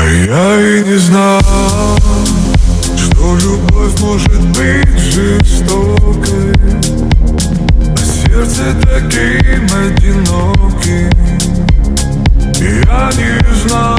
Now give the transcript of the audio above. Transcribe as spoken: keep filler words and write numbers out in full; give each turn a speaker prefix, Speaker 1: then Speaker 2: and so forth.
Speaker 1: Я и не знал, что любовь может быть жестокой, а сердце таким одиноким. Я не знал,